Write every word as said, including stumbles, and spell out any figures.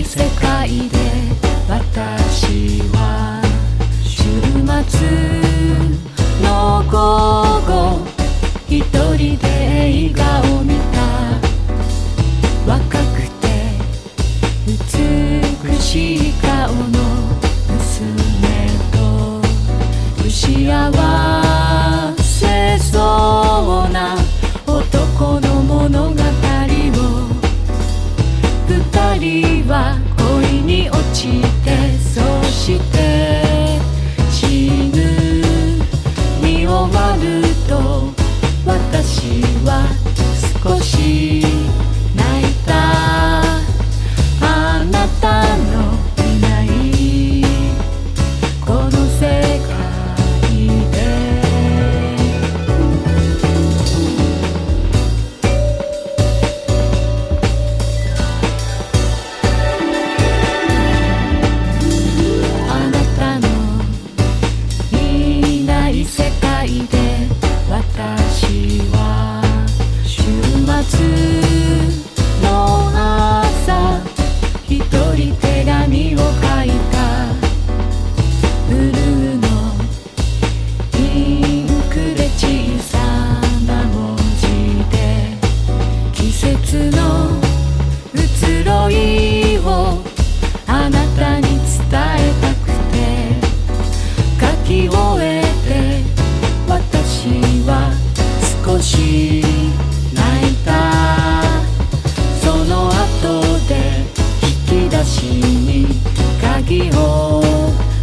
世界で私は週末の午後一人で映画を見た。若くて美しい顔の娘と不幸せそうな男の物語を二人は恋に落ちて、そして死ぬに終わると私は少し泣いた。あなたのいないこの世界であなたのいない世界で私は週末の朝一人手紙を書いた。ブルーのインクで小さな文字で季節の移ろいをあなたに伝えたくて書き終えて私は少し泣いた。その後で引き出しに鍵を